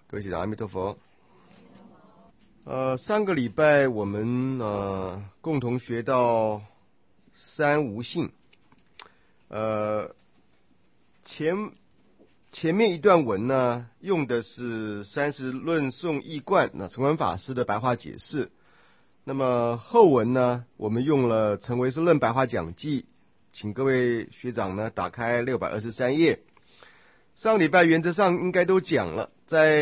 各位学长，阿弥陀佛。上个礼拜我们共同学到三无性。前面一段文呢，用的是三十论颂义观成文法师的白话解释。那么后文呢，我们用了成唯识论白话讲记，请各位学长呢打开623页。上礼拜原则上应该都讲了，在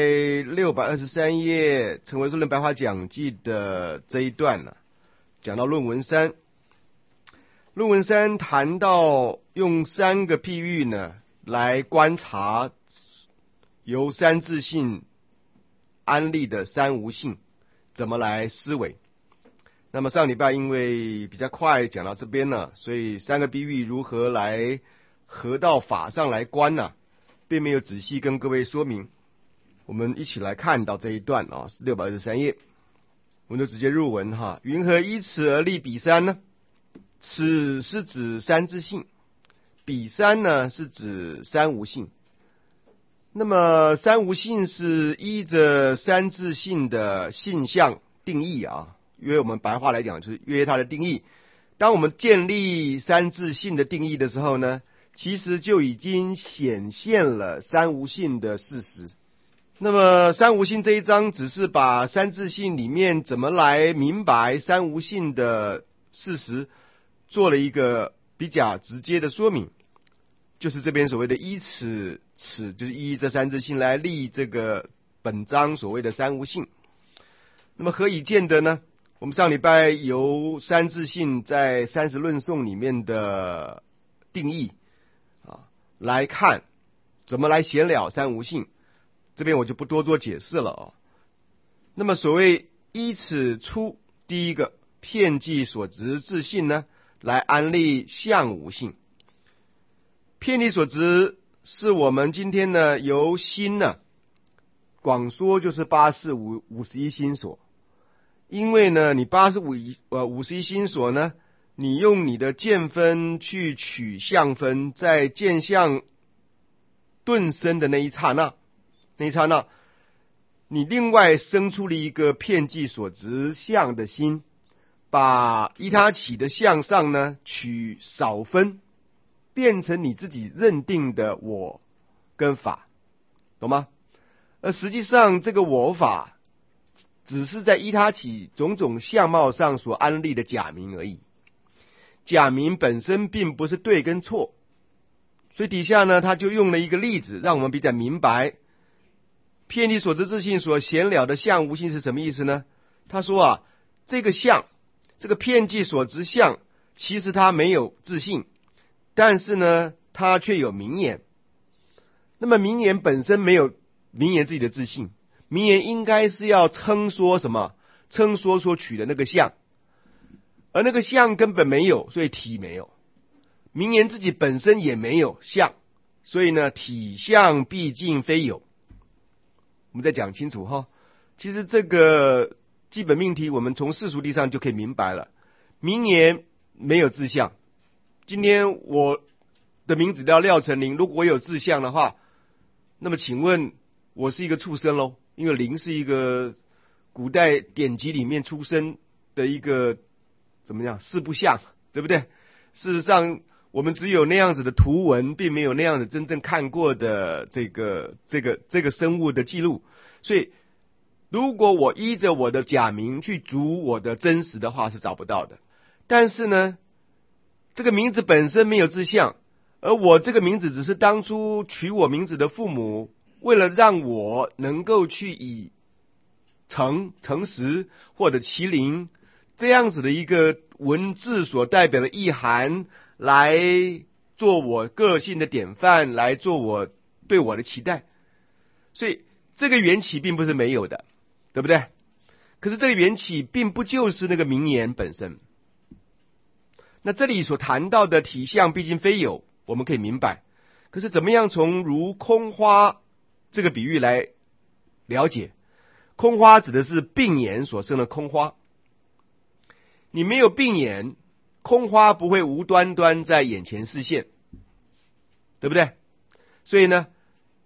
623页成唯识论白话讲记的这一段呢，讲到论文3。论文3谈到用3个譬喻呢来观察由三自性安立的三无性怎么来思维。那么上礼拜因为比较快讲到这边了，所以3个譬喻如何来合到法上来观呢，并没有仔细跟各位说明。我们一起来看到这一段是623页，我们就直接入文哈。云何依此而立彼三呢？此是指三自性，彼三呢是指三无性。那么三无性是依着三自性的性相定义约我们白话来讲就是约它的定义。当我们建立三自性的定义的时候呢，其实就已经显现了三无性的事实。那么三无性这一章只是把三自性里面怎么来明白三无性的事实做了一个比较直接的说明，就是这边所谓的依此就是依这三自性来立这个本章所谓的三无性。那么何以见得呢？我们上礼拜由三自性在三十论颂里面的定义来看怎么来显了三无性，这边我就不多做解释了那么所谓依此出，第一个遍计所执自性呢来安立相无性。遍计所执是我们今天呢由心呢广说就是8551心所。因为呢你51心所呢，你用你的见分去取相分，在见相顿生的那一刹那，你另外生出了一个遍计所执相的心，把依他起的相上呢取少分，变成你自己认定的我跟法，懂吗？而实际上这个我法只是在依他起种种相貌上所安立的假名而已，假名本身并不是对跟错。所以底下呢他就用了一个例子让我们比较明白遍计所执自性所显了的相无性是什么意思呢？他说这个相，这个遍计所执相其实它没有自性，但是呢它却有名言。那么名言本身没有名言自己的自性，名言应该是要称说什么？称说所取的那个相，而那个相根本没有，所以体没有。名言自己本身也没有相，所以呢体相毕竟非有。我们再讲清楚哈。其实这个基本命题我们从世俗谛上就可以明白了。名言没有自相，今天我的名字叫廖成林，如果我有自相的话，那么请问我是一个畜生咯，因为林是一个古代典籍里面出生的一个怎么样四不像，对不对？事实上我们只有那样子的图文，并没有那样的真正看过的这个生物的记录。所以如果我依着我的假名去逐我的真实的话是找不到的。但是呢这个名字本身没有自相，而我这个名字只是当初取我名字的父母为了让我能够去以诚实或者麒麟这样子的一个文字所代表的意涵来做我个性的典范，来做我对我的期待。所以这个缘起并不是没有的，对不对？可是这个缘起并不就是那个名言本身。那这里所谈到的体相毕竟非有，我们可以明白。可是怎么样从如空花这个比喻来了解？空花指的是病眼所生的空花。你没有病眼，空花不会无端端在眼前示现，对不对？所以呢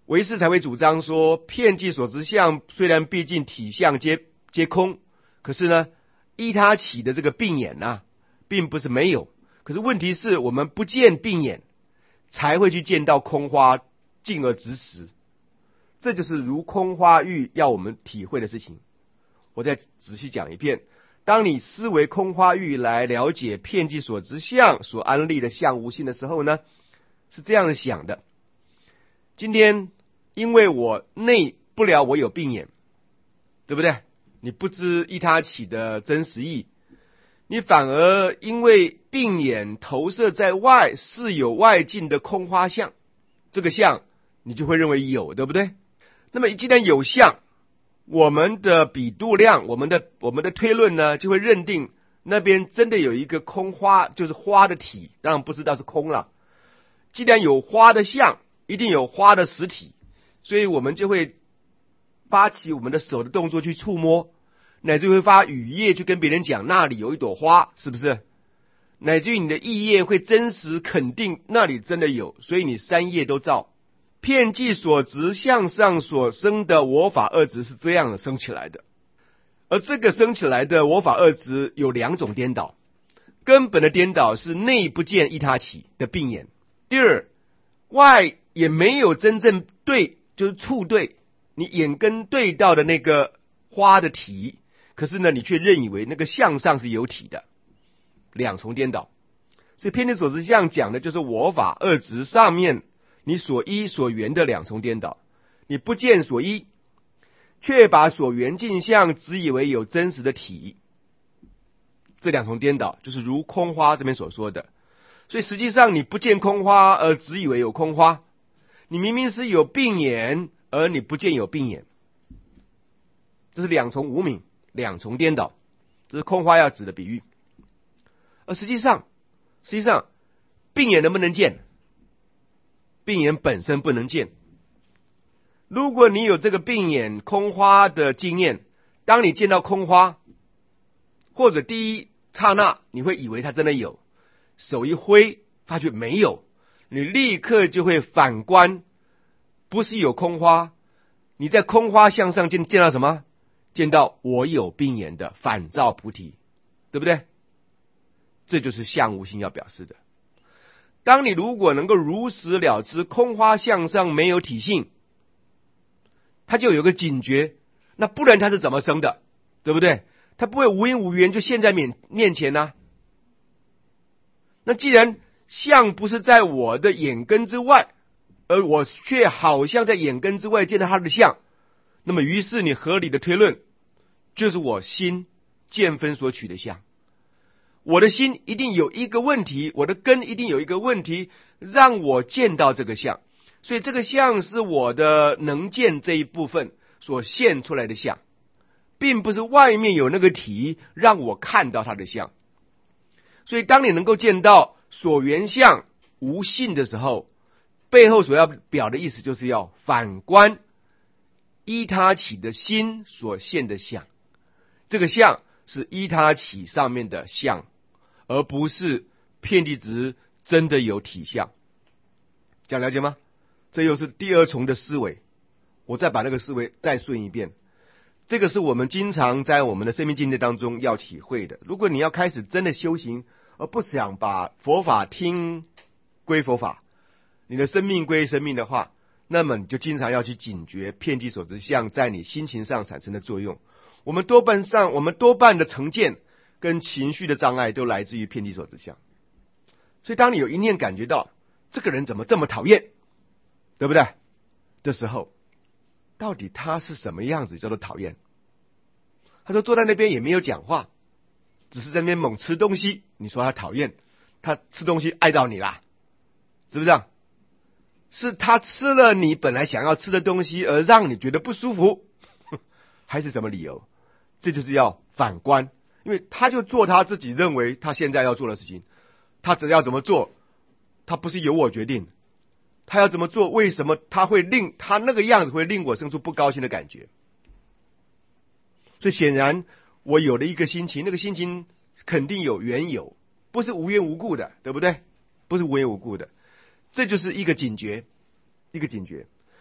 唯识才会主张说，遍计所知相虽然毕竟体相皆空，可是呢，依他起的这个病眼啊，并不是没有。可是问题是我们不见病眼，才会去见到空花，进而执实。这就是如空花喻要我们体会的事情。我再仔细讲一遍。当你思维空花喻来了解遍计所知相所安立的相无性的时候呢，是这样想的：今天因为我内不了我有病眼，对不对？你不知依他起的真实义，你反而因为病眼投射在外，是有外境的空花相，这个相你就会认为有，对不对？那么既然有相，我们的比度量，我们的推论呢，就会认定那边真的有一个空花，就是花的体，当然不知道是空了。既然有花的相，一定有花的实体，所以我们就会发起我们的手的动作去触摸，乃至会发语业去跟别人讲那里有一朵花，是不是？乃至于你的意业会真实肯定那里真的有，所以你三业都造。遍计所执相上所生的我法二执是这样的生起来的，而这个生起来的我法二执有两种颠倒。根本的颠倒是内不见依他起的病眼，第二，外也没有真正对，就是触对你眼根对到的那个花的体，可是呢你却认以为那个相上是有体的，两重颠倒。所以遍计所知相讲的就是我法二执上面你所依所缘的两重颠倒。你不见所依，却把所缘镜像只以为有真实的体，这两重颠倒就是如空花这边所说的。所以实际上你不见空花而只以为有空花，你明明是有病眼而你不见有病眼，这是两重无明，两重颠倒，这是空花要指的比喻。而实际上病眼能不能见？病眼本身不能见。如果你有这个病眼空花的经验，当你见到空花，或者第一刹那你会以为它真的有，手一挥发觉没有，你立刻就会反观，不是有空花，你在空花相上见到什么？见到我有病眼的反照菩提，对不对？这就是相无性要表示的。当你如果能够如实了知空花相上没有体性，它就有个警觉，那不然它是怎么生的，对不对？它不会无因无缘就现在面前啊。那既然相不是在我的眼根之外，而我却好像在眼根之外见到它的相，那么于是你合理的推论就是我心见分所取的相。我的心一定有一个问题，我的根一定有一个问题，让我见到这个相，所以这个相是我的能见这一部分所现出来的相，并不是外面有那个体让我看到它的相。所以当你能够见到所缘相无性的时候，背后所要表的意思就是要反观依他起的心所现的相，这个相是依他起上面的相，而不是遍计执真的有体相。这样了解吗？这又是第二重的思维。我再把那个思维再顺一遍，这个是我们经常在我们的生命境界当中要体会的。如果你要开始真的修行，而不想把佛法听归佛法，你的生命归生命的话，那么你就经常要去警觉遍计所知相在你心情上产生的作用。我们多半的成见跟情绪的障碍都来自于遍计所知相。所以当你有一念感觉到这个人怎么这么讨厌，对不对的时候，到底他是什么样子叫做讨厌？他说坐在那边也没有讲话，只是在那边猛吃东西，你说他讨厌，他吃东西碍到你啦，是不是这样？是他吃了你本来想要吃的东西而让你觉得不舒服，还是什么理由？这就是要反观，因为他就做他自己认为他现在要做的事情，他只要怎么做，他不是由我决定，他要怎么做，为什么他那个样子会令我生出不高兴的感觉？所以显然我有了一个心情，那个心情肯定有缘由，不是无缘无故的，对不对？不是无缘无故的，这就是一个警觉，一个警觉。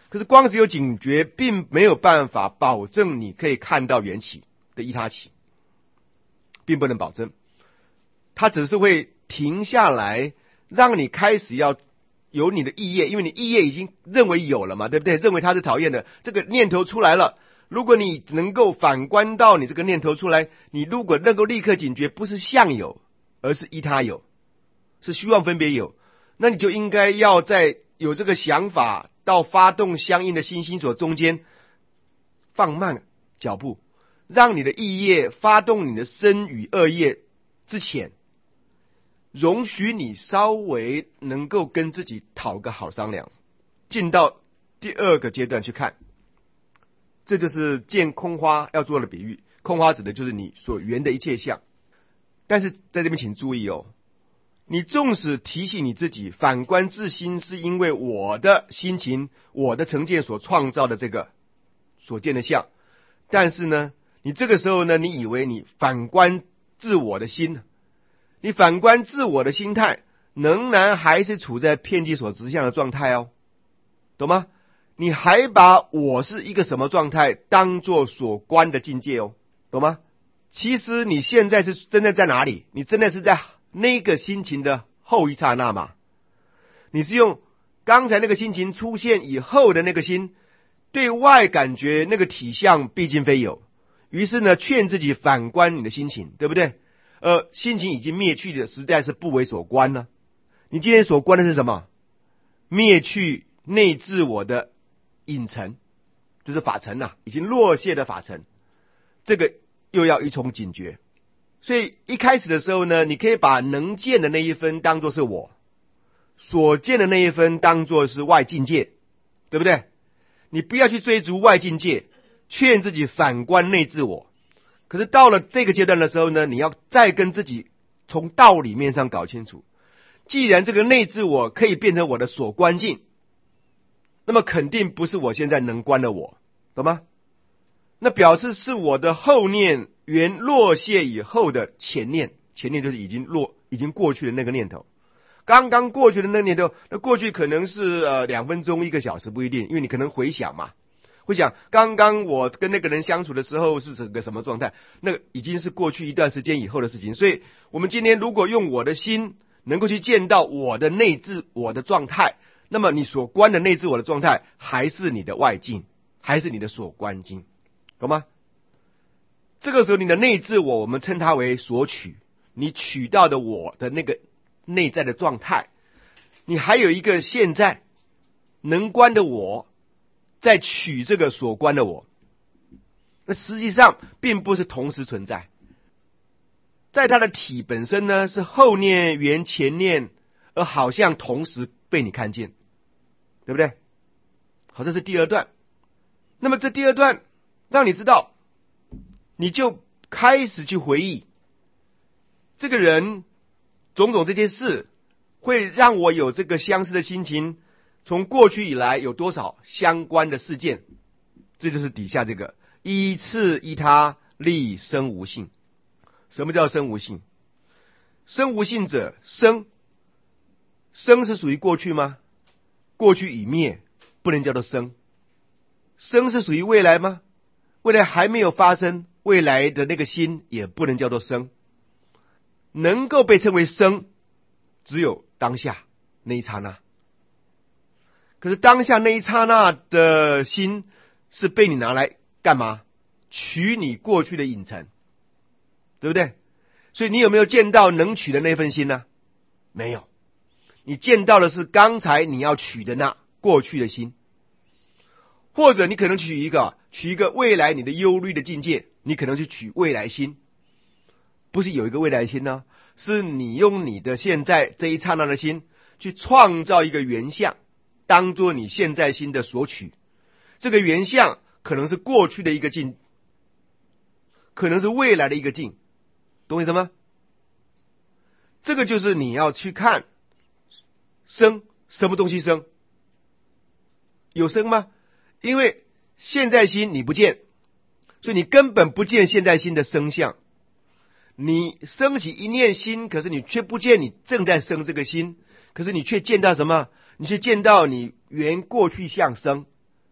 可是光只有警觉，并没有办法保证你可以看到缘起的依他起，并不能保证。它只是会停下来，让你开始要有你的意业，因为你意业已经认为有了嘛，对不对？认为它是讨厌的，这个念头出来了。如果你能够反观到你这个念头出来，你如果能够立刻警觉，不是相有，而是依他有，是虚妄分别有，那你就应该要在有这个想法到发动相应的心所中间放慢脚步，让你的意业发动你的身与恶业之前，容许你稍微能够跟自己讨个好商量，进到第二个阶段去看。这就是见空花要做的比喻，空花指的就是你所缘的一切相。但是在这边请注意哦，你纵使提醒你自己反观自心，是因为我的心情、我的成见所创造的这个所见的相，但是呢，你这个时候呢，你以为你反观自我的心，你反观自我的心态，仍然还是处在遍计所执相的状态哦，懂吗？你还把我是一个什么状态当作所观的境界哦，懂吗？其实你现在是真的在哪里？你真的是在那个心情的后一刹那嘛？你是用刚才那个心情出现以后的那个心，对外感觉那个体相毕竟非有，于是呢，劝自己反观你的心情，对不对？心情已经灭去的，实在是不为所观了。你今天所观的是什么？灭去内自我的隐尘，这是法尘已经落谢的法尘，这个又要一重警觉。所以一开始的时候呢，你可以把能见的那一分当作是我，所见的那一分当作是外境界，对不对？你不要去追逐外境界，劝自己反观内自我。可是到了这个阶段的时候呢，你要再跟自己从道理面上搞清楚，既然这个内自我可以变成我的所观境，那么肯定不是我现在能观的我，懂吗？那表示是我的后念缘落谢以后的前念，前念就是已经过去的那个念头，刚刚过去的那个念头，那过去可能是2分钟1个小时不一定，因为你可能回想嘛，会想刚刚我跟那个人相处的时候是个什么状态，那个已经是过去一段时间以后的事情。所以我们今天如果用我的心能够去见到我的内自我的状态，那么你所观的内自我的状态还是你的外境，还是你的所观境，懂吗？这个时候你的内自我，我们称它为所取，你取到的我的那个内在的状态，你还有一个现在能观的我在取这个所观的我，那实际上并不是同时存在，在它的体本身呢，是后念缘前念，而好像同时被你看见，对不对？好，这是第二段。那么这第二段让你知道，你就开始去回忆这个人种种这些事，会让我有这个相似的心情，从过去以来有多少相关的事件，这就是底下这个依次依他立生无性。什么叫生无性？生无性者，生是属于过去吗？过去已灭，不能叫做生。生是属于未来吗？未来还没有发生，未来的那个心也不能叫做生。能够被称为生，只有当下那一刹那。可是当下那一刹那的心是被你拿来干嘛？取你过去的隐尘，对不对？所以你有没有见到能取的那份心呢？没有，你见到的是刚才你要取的那过去的心，或者你可能取一个未来你的忧虑的境界，你可能去取未来心。不是有一个未来心呢，是你用你的现在这一刹那的心去创造一个原相，当作你现在心的所取。这个原相可能是过去的一个境，可能是未来的一个境，懂我意思吗？这个就是你要去看生，什么东西生？有生吗？因为现在心你不见，所以你根本不见现在心的生相。你升起一念心，可是你却不见你正在生这个心，可是你却见到什么？你却见到你原过去相生，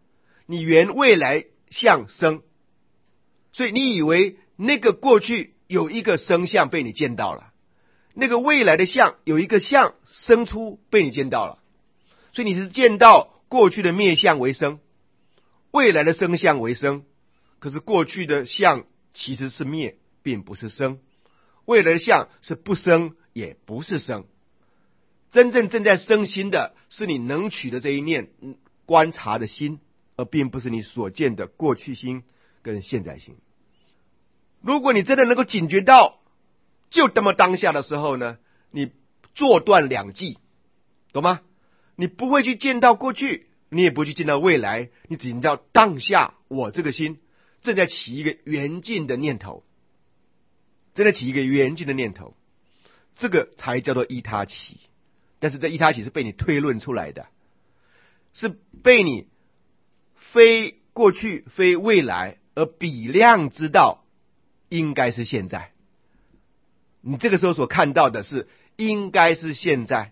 你原未来相生，所以你以为那个过去有一个生相被你见到了，那个未来的相有一个相生出被你见到了，所以你是见到过去的灭相为生，未来的生相为生。可是过去的相其实是灭，并不是生；未来的相是不生，也不是生。真正正在生心的是你能取的这一念观察的心，而并不是你所见的过去心跟现在心。如果你真的能够警觉到就这么当下的时候呢，你做断两际，懂吗？你不会去见到过去，你也不会去见到未来，你只知道当下我这个心正在起一个缘尽的念头，正在起一个缘尽的念头，这个才叫做依他起。但是这依他起是被你推论出来的，是被你非过去非未来而比量知道应该是现在。你这个时候所看到的是应该是现在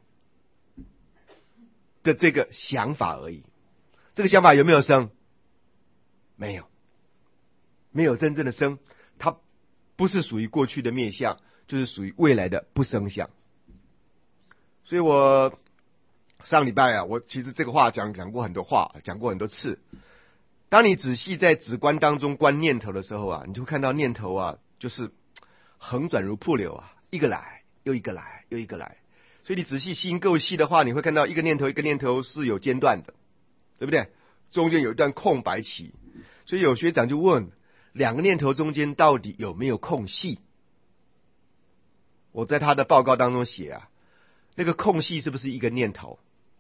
的这个想法而已。这个想法有没有生？没有，没有真正的生，它不是属于过去的灭相，就是属于未来的不生相。所以我上礼拜我其实这个话讲过很多话，讲过很多次。当你仔细在直观当中观念头的时候你就会看到念头就是横转如瀑流一个来又一个来又一个来。所以你仔细心够细的话，你会看到一个念头一个念头是有间断的，对不对？中间有一段空白期。所以有学长就问，两个念头中间到底有没有空隙？我在他的报告当中写那个空隙是不是一个念头？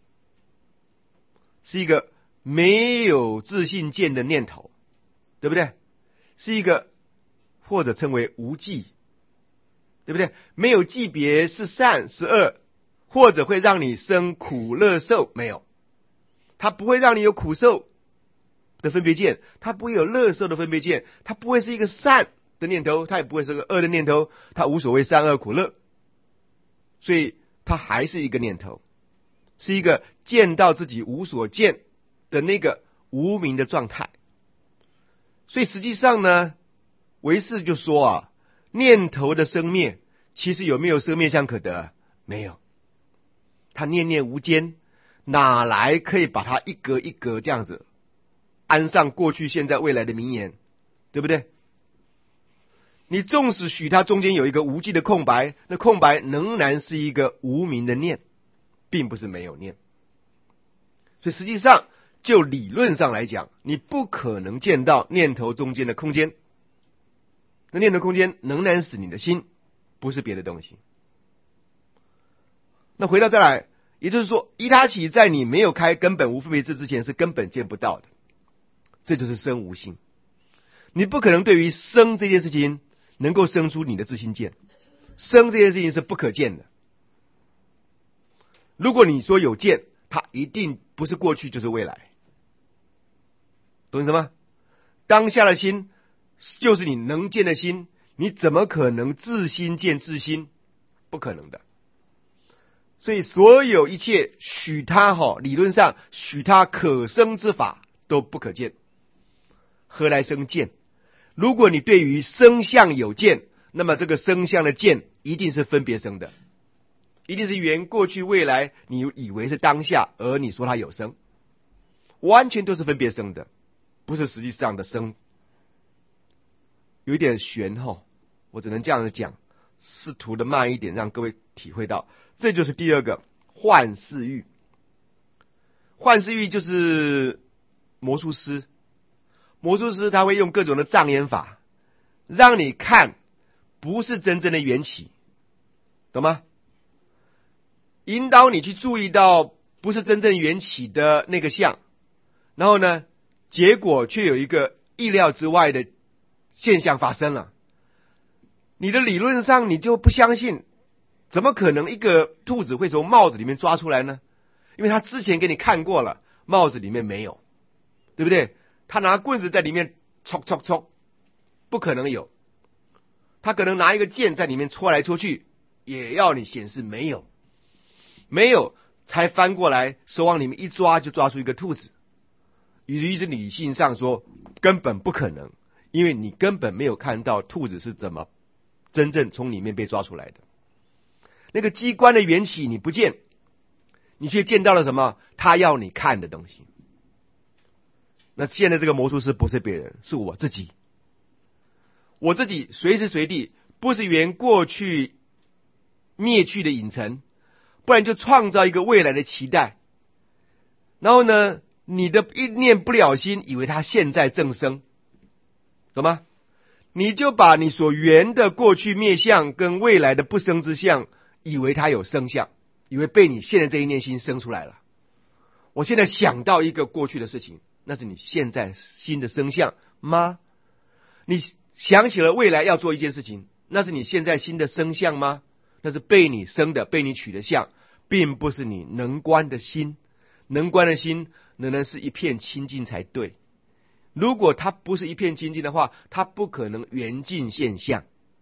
是一个没有自信见的念头，对不对？是一个或者称为无记，对不对？没有记别是善是恶，或者会让你生苦乐受，没有，它不会让你有苦受的分别见，它不会有乐受的分别见，它不会是一个善的念头，它也不会是个恶的念头，它无所谓善恶苦乐，所以它还是一个念头，是一个见到自己无所见的那个无明的状态。所以实际上呢，唯识就说念头的生灭其实有没有生灭相可得？没有，它念念无间，哪来可以把它一格一格这样子安上过去现在未来的名言，对不对？你纵使许它中间有一个无记的空白，那空白仍然是一个无明的念，并不是没有念。所以实际上就理论上来讲，你不可能见到念头中间的空间，那念头空间仍然是你的心，不是别的东西。那回到再来，也就是说依他起在你没有开根本无分别智之前是根本见不到的，这就是生无性。你不可能对于生这件事情能够生出你的自心见，生这件事情是不可见的。如果你说有见，它一定不是过去就是未来，懂什么？当下的心就是你能见的心，你怎么可能自心见自心？不可能的。所以所有一切许它理论上许它可生之法都不可见，何来生见？如果你对于生相有见，那么这个生相的见一定是分别生的，一定是原过去未来你以为是当下，而你说它有生，完全都是分别生的，不是实际上的生。有一点玄我只能这样子讲，试图的慢一点让各位体会到，这就是第二个幻视欲。幻视欲就是魔术师，魔术师他会用各种的障眼法让你看不是真正的缘起，懂吗？引导你去注意到不是真正缘起的那个相，然后呢结果却有一个意料之外的现象发生了。你的理论上你就不相信，怎么可能一个兔子会从帽子里面抓出来呢？因为他之前给你看过了，帽子里面没有，对不对？他拿棍子在里面戳戳戳，不可能有。他可能拿一个剑在里面戳来戳去，也要你显示没有，没有才翻过来手往里面一抓就抓出一个兔子。 于是理性上说根本不可能，因为你根本没有看到兔子是怎么真正从里面被抓出来的。那个机关的缘起你不见，你却见到了什么？他要你看的东西。那现在这个魔术师不是别人，是我自己。我自己随时随地不是圆过去灭去的影尘，不然就创造一个未来的期待。然后呢，你的一念不了心，以为它现在正生，懂吗？你就把你所缘的过去灭相跟未来的不生之相，以为它有生相，以为被你现在这一念心生出来了。我现在想到一个过去的事情，那是你现在新的生相吗？你想起了未来要做一件事情，那是你现在新的生相吗？那是被你生的，被你取的相，并不是你能观的心。能观的心仍然是一片清净才对。如果它不是一片清净的话，它不可能圆尽现象。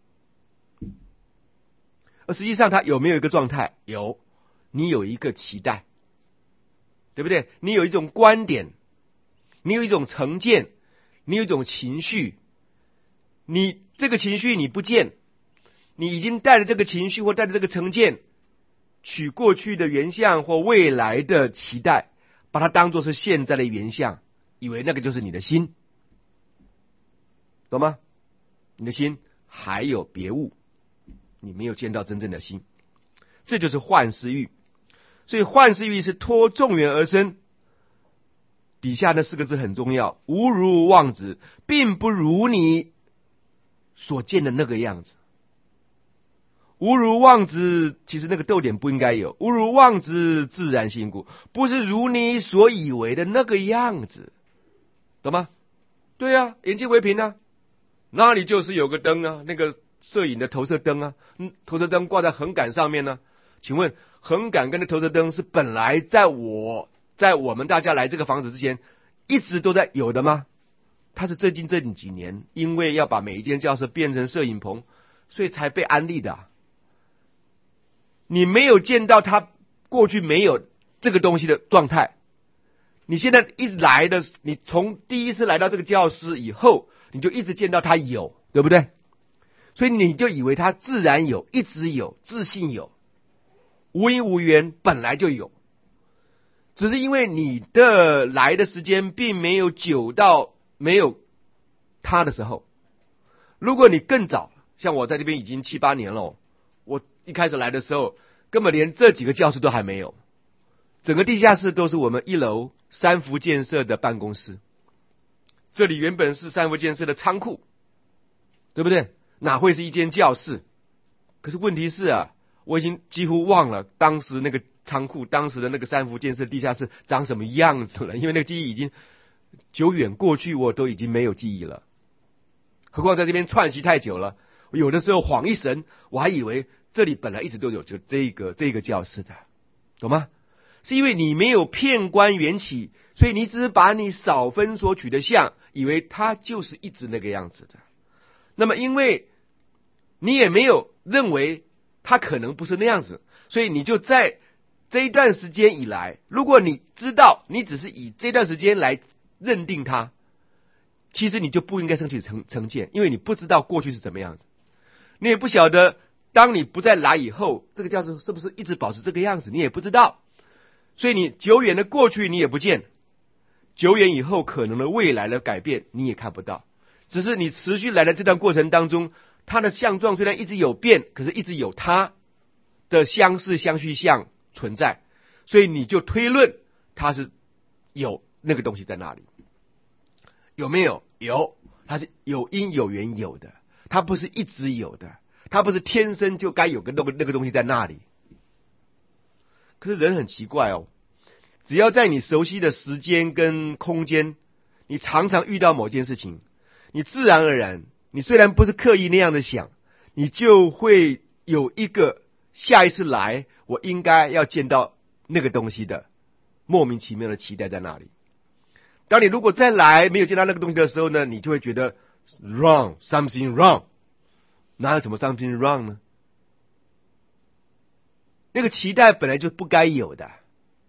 而实际上它有没有一个状态？有，你有一个期待，对不对？你有一种观点，你有一种成见，你有一种情绪，你这个情绪你不见，你已经带着这个情绪或带着这个成见，取过去的原相或未来的期待，把它当作是现在的原相，以为那个就是你的心，懂吗？你的心还有别物，你没有见到真正的心，这就是幻思欲。所以幻思欲是托众缘而生。底下那四个字很重要，无如妄子，并不如你所见的那个样子。无如妄子，其实那个逗点不应该有。无如妄子，自然心故，不是如你所以为的那个样子，懂吗？对啊，眼睛为凭啊，那里就是有个灯啊，那个摄影的投射灯啊，投射灯挂在横杆上面呢。请问横杆跟那投射灯是本来在我们大家来这个房子之前一直都在有的吗？它是最近这几年因为要把每一间教室变成摄影棚，所以才被安利的啊。你没有见到它过去没有这个东西的状态，你现在一直来的，你从第一次来到这个教室以后，你就一直见到它有，对不对？所以你就以为它自然有，一直有，自信有，无因无缘本来就有，只是因为你的来的时间并没有久到没有它的时候。如果你更早，像我在这边已经7、8年了，我一开始来的时候根本连这几个教室都还没有，整个地下室都是我们1楼三福建设的办公室，这里原本是三福建设的仓库，对不对？哪会是一间教室？可是问题是啊，我已经几乎忘了当时那个仓库，当时的那个三福建设地下室长什么样子了，因为那个记忆已经久远过去，我都已经没有记忆了。何况在这边串习太久了，有的时候晃一神，我还以为这里本来一直都有这个教室的，懂吗？是因为你没有片观缘起，所以你只是把你少分所取的相，以为它就是一直那个样子的。那么因为你也没有认为它可能不是那样子，所以你就在这一段时间以来，如果你知道你只是以这段时间来认定它，其实你就不应该生起成见，因为你不知道过去是怎么样子，你也不晓得当你不再来以后，这个教室是不是一直保持这个样子，你也不知道。所以你久远的过去你也不见，久远以后可能的未来的改变你也看不到，只是你持续来的这段过程当中，它的相状虽然一直有变，可是一直有它的相似相续相存在，所以你就推论它是有那个东西在那里。有没有？有，它是有因有缘有的，它不是一直有的，它不是天生就该有个那个东西在那里。可是人很奇怪哦，只要在你熟悉的时间跟空间，你常常遇到某件事情，你自然而然，你虽然不是刻意那样的想，你就会有一个下一次来我应该要见到那个东西的莫名其妙的期待在那里。当你如果再来没有见到那个东西的时候呢，你就会觉得 wrong, something wrong。 哪有什么 something wrong 呢？那个期待本来就不该有的，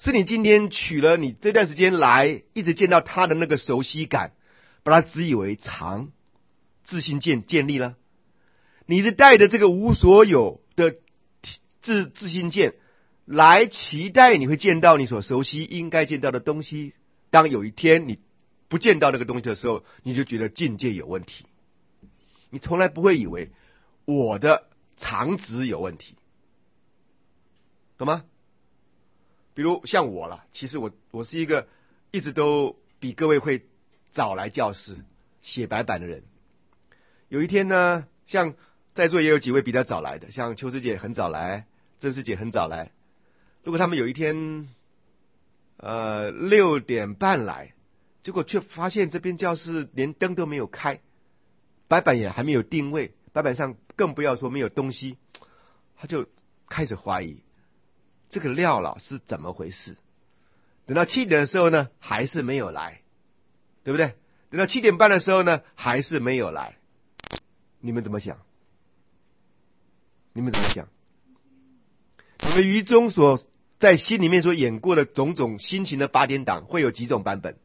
是你今天取了你这段时间来一直见到他的那个熟悉感，把它只以为常，自信建立了。你是带着这个无所有的自信见来期待你会见到你所熟悉应该见到的东西。当有一天你不见到那个东西的时候，你就觉得境界有问题。你从来不会以为我的常值有问题，懂吗？比如像我了，其实我是一个一直都比各位会早来教室写白板的人。有一天呢，像在座也有几位比较早来的，像秋师姐很早来，郑师姐很早来。如果他们有一天6点半来，结果却发现这边教室连灯都没有开，白板也还没有定位，白板上更不要说没有东西，他就开始怀疑这个廖老师怎么回事。等到7点的时候呢，还是没有来，对不对？等到7点半的时候呢，还是没有来。你们怎么想？你们怎么想？你们于中所在心里面所演过的种种心情的8点档会有几种版本？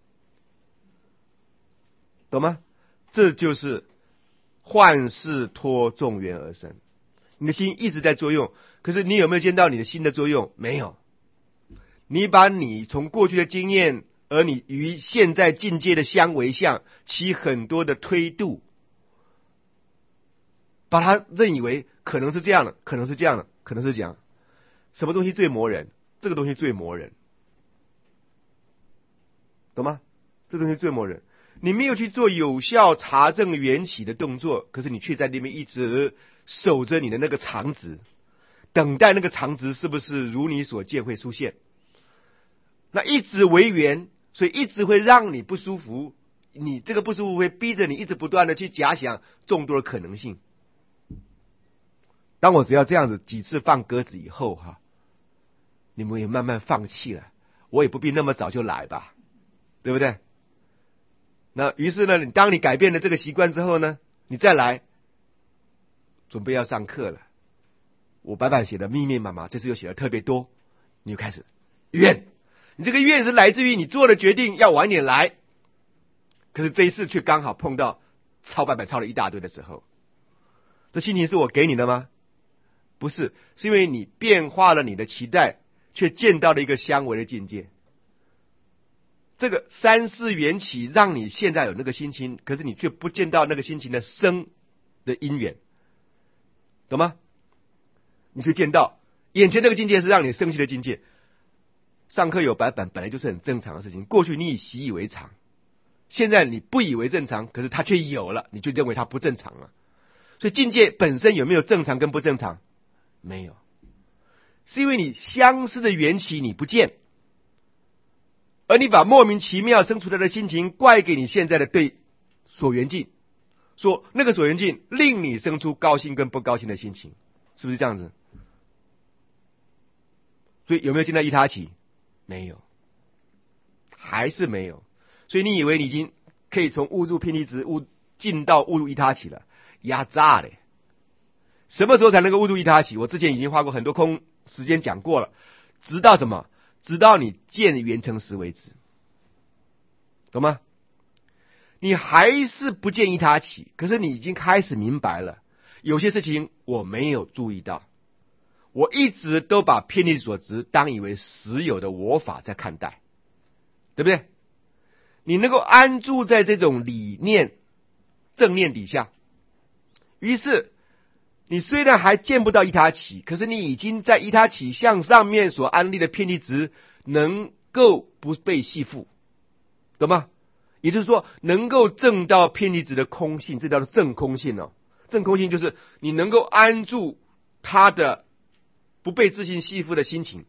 懂吗？这就是幻视托众缘而生。你的心一直在作用，可是你有没有见到你的心的作用？没有。你把你从过去的经验，而你与现在境界的相违相起很多的推度，把它认以为可能是这样的，可能是这样的，可能是这样。什么东西最磨人？这个东西最磨人，懂吗？这个东西最磨人。你没有去做有效查证缘起的动作，可是你却在那边一直守着你的那个常值，等待那个常值是不是如你所见会出现。那一直为缘，所以一直会让你不舒服，你这个不舒服会逼着你一直不断的去假想众多的可能性。当我只要这样子几次放鸽子以后你们也慢慢放弃了，我也不必那么早就来吧，对不对？那于是呢，当你改变了这个习惯之后呢，你再来准备要上课了，我白板写的密密麻麻，这次又写的特别多，你就开始怨，你这个怨是来自于你做的决定要晚点来，可是这一次却刚好碰到抄白板抄了一大堆的时候，这心情是我给你的吗？不是，是因为你变化了你的期待，却见到了一个相违的境界。这个三世缘起让你现在有那个心情，可是你却不见到那个心情的生的因缘，懂吗？你是见到眼前那个境界是让你生气的境界。上课有白板本来就是很正常的事情，过去你已习以为常，现在你不以为正常，可是它却有了，你就认为它不正常了。所以境界本身有没有正常跟不正常？没有，是因为你相似的缘起你不见，而你把莫名其妙生出来的心情怪给你现在的对所缘境，说那个所缘境令你生出高兴跟不高兴的心情，是不是这样子？所以有没有见到一他起？没有，还是没有。所以你以为你已经可以从误入偏离值进到误入一他起了，压榨嘞！什么时候才能够误入一他起？我之前已经花过很多空时间讲过了，直到什么？直到你见缘成实为止，懂吗？你还是不见一他起，可是你已经开始明白了，有些事情我没有注意到，我一直都把偏离所执当以为实有的我法在看待，对不对？你能够安住在这种理念正念底下，于是你虽然还见不到一他起，可是你已经在一他起向上面所安立的偏离值能够不被系缚，懂吗？也就是说能够证到偏离值的空性，这叫做正空性哦。正空性就是你能够安住它的不被自性系缚的心情。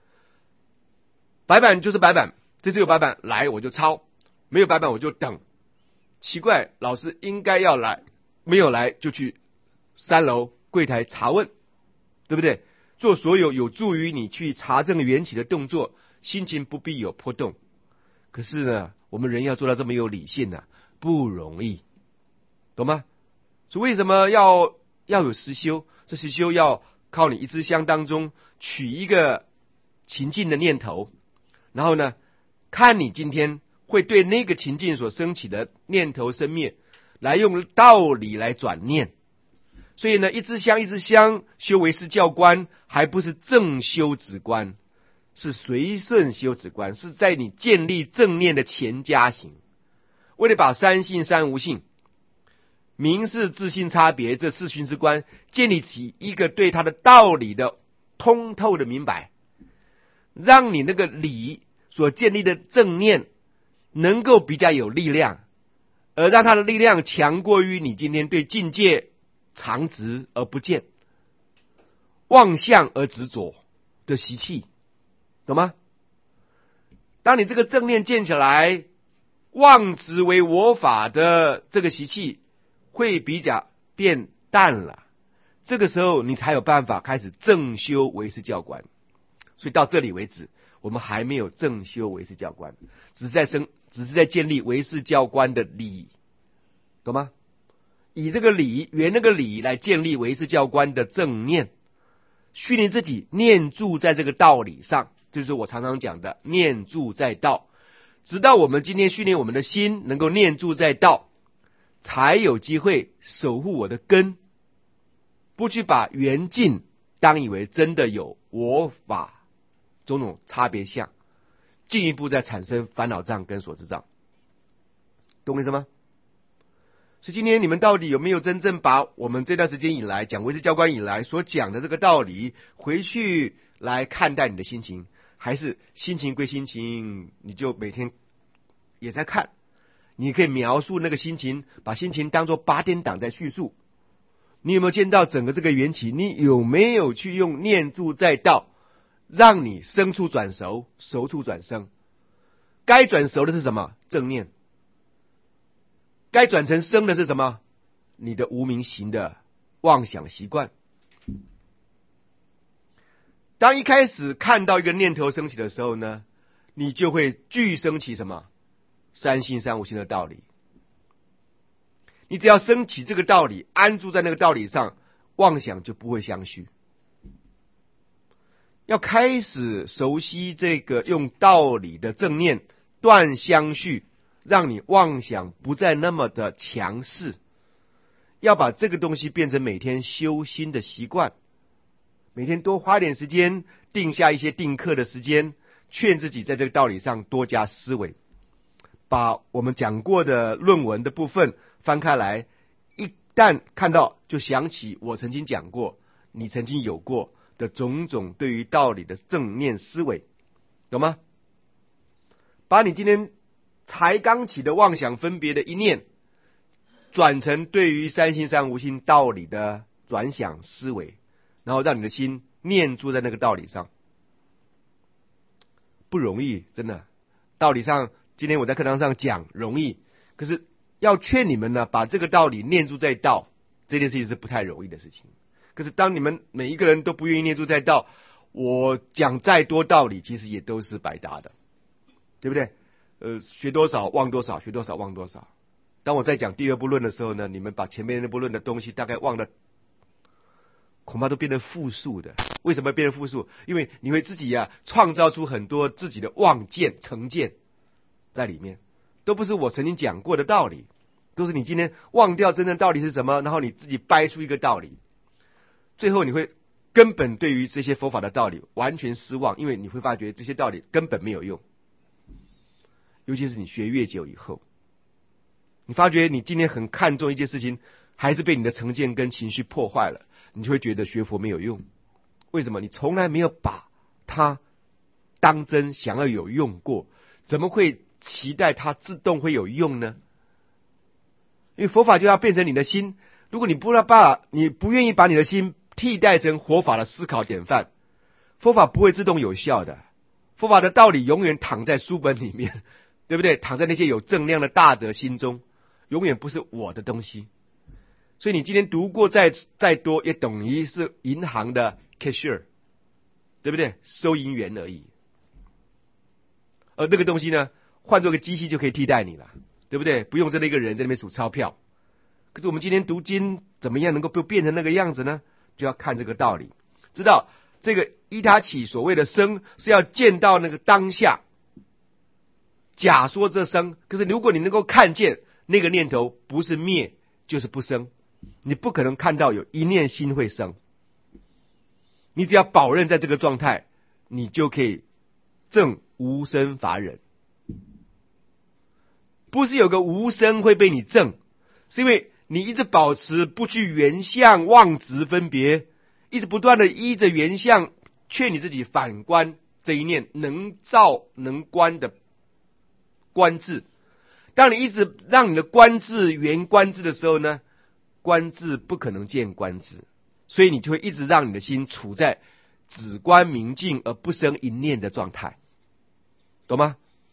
白板就是白板，这次有白板来我就抄，没有白板我就等。奇怪，老师应该要来，没有来就去3楼柜台查问，对不对？做所有有助于你去查证缘起的动作，心情不必有波动。可是呢，我们人要做到这么有理性呢，不容易，懂吗？所以为什么要有实修？这实修要靠你一支香当中取一个情境的念头， 然后呢，看你今天会对那个情境所升起的念头生灭，来用道理来转念。所以呢，一支香一支香，修为是教观，还不是正修止观，是随顺修止观，是在你建立正念的前加行。为了把三性三无性、明示自性差别这四熏之观建立起一个对它的道理的通透的明白，让你那个理所建立的正念能够比较有力量，而让它的力量强过于你今天对境界常执而不见、妄象而执着的习气，懂吗？当你这个正念建起来，妄执为我法的这个习气会比较变淡了，这个时候你才有办法开始正修唯识教观。所以到这里为止，我们还没有正修唯识教观，只是在建立唯识教观的理，懂吗？以这个理，圆那个理来建立唯识教观的正念，训练自己念住在这个道理上，就是我常常讲的念住在道。直到我们今天训练我们的心能够念住在道，才有机会守护我的根，不去把缘境当以为真的有我法种种差别相，进一步再产生烦恼障跟所知障，懂我意思吗？所以今天你们到底有没有真正把我们这段时间以来讲唯识教观以来所讲的这个道理回去来看待你的心情？还是心情归心情，你就每天也在看，你可以描述那个心情，把心情当作8点档在叙述。你有没有见到整个这个缘起？你有没有去用念住在道，让你生处转熟，熟处转生？该转熟的是什么？正念。该转成生的是什么？你的无明行的妄想习惯。当一开始看到一个念头升起的时候呢，你就会具升起什么？三性三无性的道理。你只要升起这个道理，安住在那个道理上，妄想就不会相续。要开始熟悉这个用道理的正念断相续，让你妄想不再那么的强势，要把这个东西变成每天修心的习惯，每天多花点时间，定下一些定课的时间，劝自己在这个道理上多加思维，把我们讲过的论文的部分翻开来，一旦看到就想起我曾经讲过，你曾经有过的种种对于道理的正念思维，懂吗？把你今天才刚起的妄想分别的一念，转成对于三性三无性道理的转想思维，然后让你的心念住在那个道理上。不容易，真的。道理上，今天我在课堂上讲容易，可是要劝你们呢，把这个道理念住在道，这件事情是不太容易的事情。可是当你们每一个人都不愿意念住在道，我讲再多道理，其实也都是白搭的，对不对？学多少忘多少，学多少忘多少。当我在讲第二部论的时候呢，你们把前面那部论的东西大概忘的恐怕都变成负数的。为什么变成负数？因为你会自己创造出很多自己的妄见成见在里面，都不是我曾经讲过的道理，都是你今天忘掉真正道理是什么，然后你自己掰出一个道理，最后你会根本对于这些佛法的道理完全失望，因为你会发觉这些道理根本没有用。尤其是你学越久以后，你发觉你今天很看重一件事情，还是被你的成见跟情绪破坏了，你就会觉得学佛没有用。为什么？你从来没有把它当真想要有用过，怎么会期待它自动会有用呢？因为佛法就要变成你的心，如果你不愿意把你的心替代成佛法的思考典范，佛法不会自动有效的。佛法的道理永远躺在书本里面，对不对？躺在那些有正量的大德心中，永远不是我的东西。所以你今天读过再多，也等于是银行的 cashier， 对不对？收银员而已。而那个东西呢，换做个机器就可以替代你了，对不对？不用真的一个人在那边数钞票。可是我们今天读经怎么样能够变成那个样子呢？就要看这个道理，知道这个依他起所谓的生是要见到那个当下， 假说这生，可是如果你能够看见那个念头不是灭就是不生，你不可能看到有一念心会生。你只要保认在这个状态，你就可以证无生法忍。不是有个无生会被你证，是因为你一直保持不去原相妄执分别，一直不断的依着原相劝你自己反观这一念能照能观的观智。当你一直让你的观智原观智的时候呢，观智不可能见观智，所以你就会一直让你的心处在只观明净而不生一念的状态，懂吗？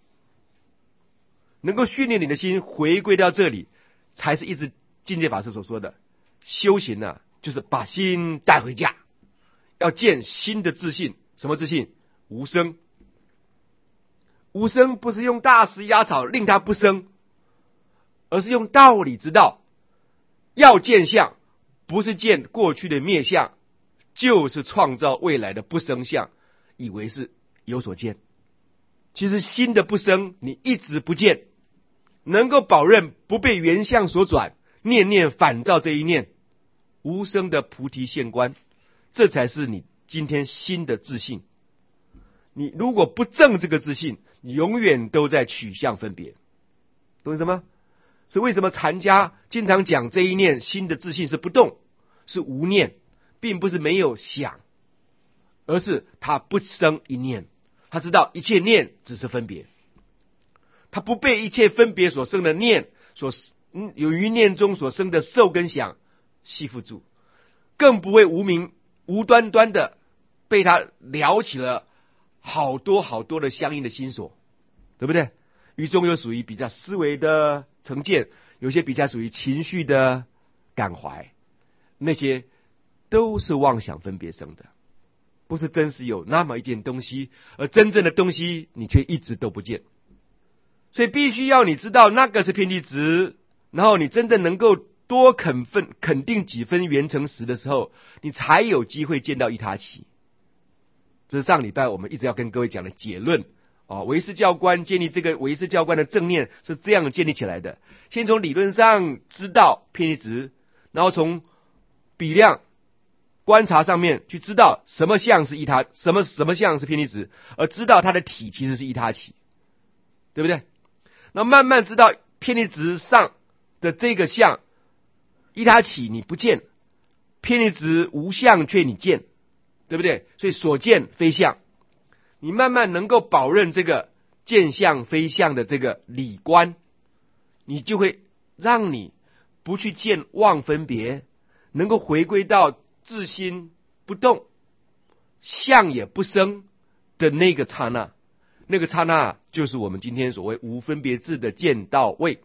能够训练你的心回归到这里，才是一直境界法师所说的修行啊，就是把心带回家，要见新的自信。什么自信？无生。无生不是用大石压草令它不生，而是用道理之道。要见相，不是见过去的灭相，就是创造未来的不生相，以为是有所见。其实新的不生你一直不见，能够保认不被原相所转，念念反照这一念无生的菩提现观，这才是你今天新的自信。你如果不证这个自信，你永远都在取相分别，懂意思吗？是为什么禅家经常讲这一念新的自信是不动，是无念，并不是没有想，而是他不生一念，他知道一切念只是分别，他不被一切分别所生的念由于念中所生的受跟想系缚住，更不会无名无端端的被他撩起了好多好多的相应的心所，对不对？于中有属于比较思维的成见，有些比较属于情绪的感怀，那些都是妄想分别生的，不是真实有那么一件东西，而真正的东西你却一直都不见。所以必须要你知道那个是偏离值，然后你真正能够多肯定几分圆成实的时候，你才有机会见到一他起。这是上礼拜我们一直要跟各位讲的结论唯识教观建立这个唯识教观的正念是这样建立起来的。先从理论上知道偏离值，然后从比量观察上面去知道什么相是一他，什么相是偏离值，而知道它的体其实是一他起，对不对？那慢慢知道偏离值上的这个相一他起你不见，偏离值无相却你见，对不对？所以所见非相，你慢慢能够保认这个见相非相的这个理观，你就会让你不去见妄分别，能够回归到自心不动，相也不生的那个刹那。那个刹那就是我们今天所谓无分别智的见到位。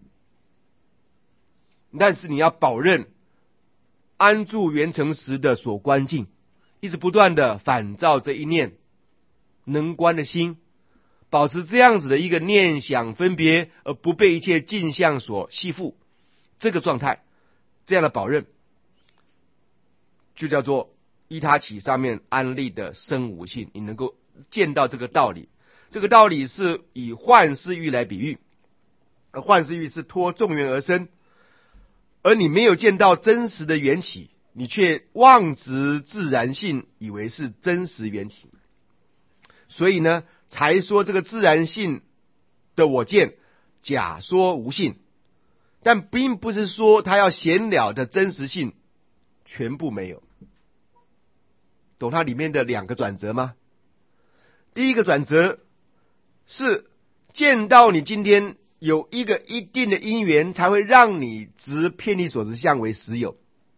但是你要保认安住圆成实的所观境，一直不断的反照这一念能观的心，保持这样子的一个念想分别而不被一切境象所系缚，这个状态，这样的保认就叫做依他起上面安立的生无性。你能够见到这个道理，这个道理是以幻视欲来比喻，而幻视欲是托众缘而生，而你没有见到真实的缘起，你却妄执自然性，以为是真实缘起，所以呢才说这个自然性的我见假说无性，但并不是说他要显了的真实性全部没有。懂它里面的两个转折吗？第一个转折是见到你今天有一个一定的因缘，才会让你执偏离所执相为实有。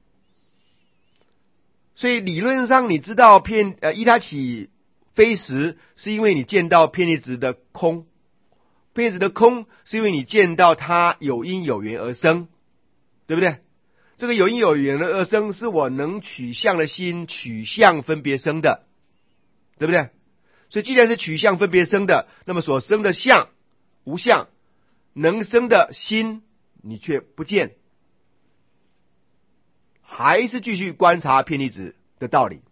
所以理论上你知道依他起非实，是因为你见到偏离执的空，偏离执的空是因为你见到它有因有缘而生，对不对？这个有因有缘而生是我能取相的心取相分别生的，对不对？所以既然是取相分别生的，那么所生的相无相，能生的心你却不见，还是继续观察偏离执的道理，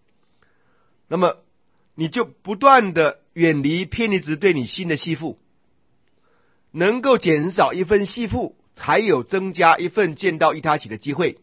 那么你就不断的远离偏离执对你心的系缚， 能够减少一份系数，才有增加一份见到一他起的机会。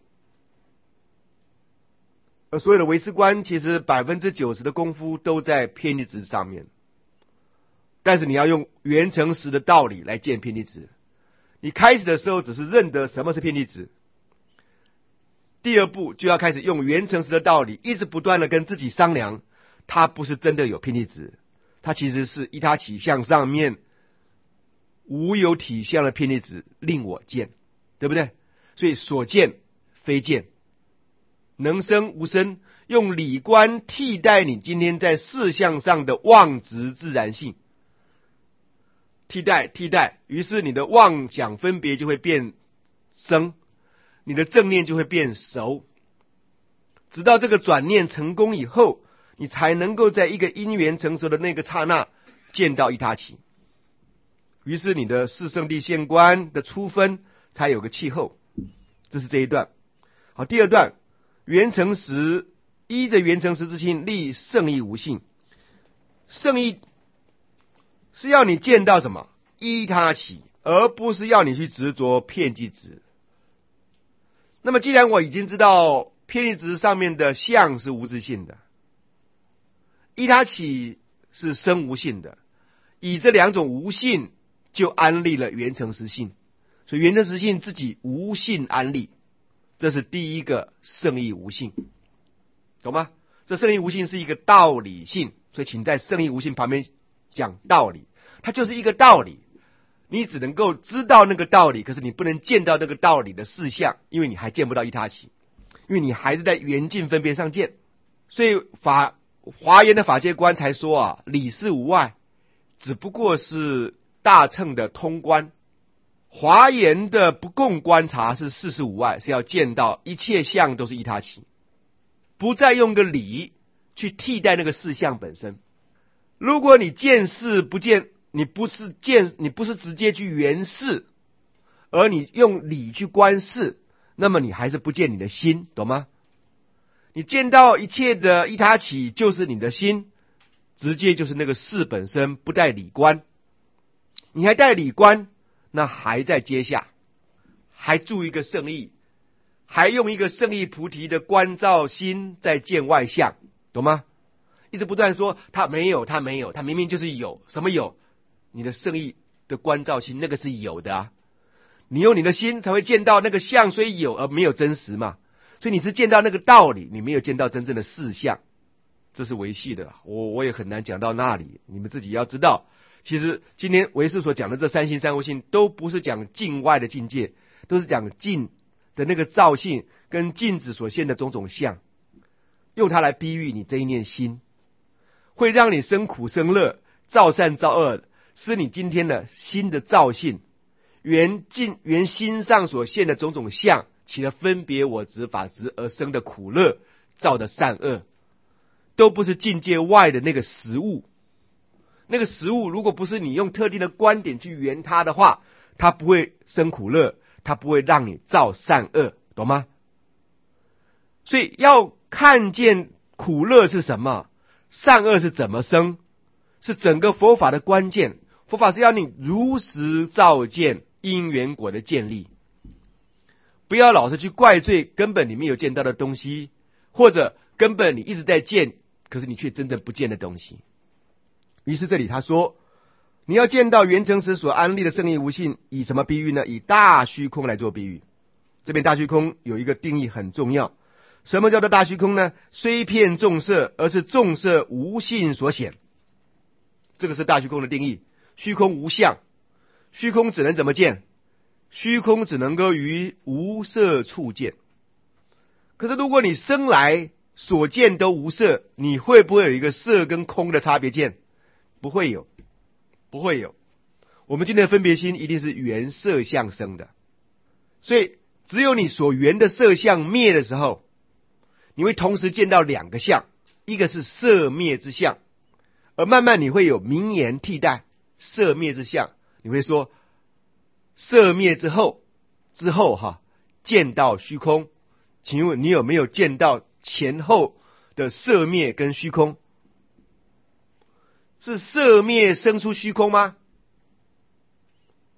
而所有的唯识观其实90%的功夫都在偏离值上面，但是你要用原成实的道理来见偏离值。你开始的时候只是认得什么是偏离值，第二步就要开始用原成实的道理，一直不断的跟自己商量，它不是真的有偏离值，它其实是一他起向上面无有体相的偏离值令我见，对不对？所以所见非见，能生无生，用理观替代你今天在事项上的妄执自然性，替代，于是你的妄想分别就会变生，你的正念就会变熟，直到这个转念成功以后，你才能够在一个因缘成熟的那个刹那见到一他起，于是你的四圣谛现观的初分才有个气候。这是这一段。好，第二段，原成实，依着原成实之心立圣义无性。圣义是要你见到什么？依他起，而不是要你去执着遍计执。那么既然我已经知道遍计执上面的相是无自性的，依他起是生无性的，以这两种无性就安立了原成实性，所以原成实性自己无性安立，这是第一个圣义无性，懂吗？这圣义无性是一个道理性，所以请在圣义无性旁边讲道理，它就是一个道理，你只能够知道那个道理，可是你不能见到那个道理的事项，因为你还见不到一他起，因为你还是在缘境分别上见。所以华严的法界观才说啊，理事无碍，只不过是大乘的通观。华严的不共观察是事事无碍，是要见到一切相都是一他起，不再用个理去替代那个事项本身。如果你见事不见，你不是直接去缘事，而你用理去观事，那么你还是不见你的心，懂吗？你见到一切的一他起就是你的心，直接就是那个事本身，不带理观。你还带理观，那还在阶下，还住一个圣义，还用一个圣义菩提的观照心在见外相，懂吗？一直不断说他没有，他明明就是有。什么有？你的圣义的观照心，那个是有的啊。你用你的心才会见到那个相虽有而没有真实嘛，所以你是见到那个道理，你没有见到真正的事相，这是维系的。我也很难讲到那里，你们自己要知道。其实今天唯识所讲的这三性三无性，都不是讲境外的境界，都是讲境的那个造性跟镜子所现的种种相，用它来比喻你这一念心，会让你生苦生乐，造善造恶，是你今天的心的造性，原心上所现的种种相，起了分别我执法执而生的苦乐，造的善恶，都不是境界外的那个实物。那个实物如果不是你用特定的观点去圆它的话，它不会生苦乐，它不会让你造善恶，懂吗？所以要看见苦乐是什么，善恶是怎么生，是整个佛法的关键。佛法是要你如实照见因缘果的建立，不要老是去怪罪根本你没有见到的东西，或者根本你一直在见，可是你却真正不见的东西。于是这里他说，你要见到原成实所安立的圣义无性，以什么比喻呢？以大虚空来做比喻。这边大虚空有一个定义很重要，什么叫做大虚空呢？虽遍众色，而是众色无性所显，这个是大虚空的定义。虚空无相，虚空只能怎么见？虚空只能够于无色处见。可是如果你生来所见都无色，你会不会有一个色跟空的差别见？不会有，不会有。我们今天的分别心一定是缘色相生的，所以只有你所缘的色相灭的时候，你会同时见到两个相，一个是色灭之相，而慢慢你会有名言替代色灭之相，你会说色灭之后见到虚空。请问你有没有见到前后的色灭跟虚空？是色灭生出虚空吗？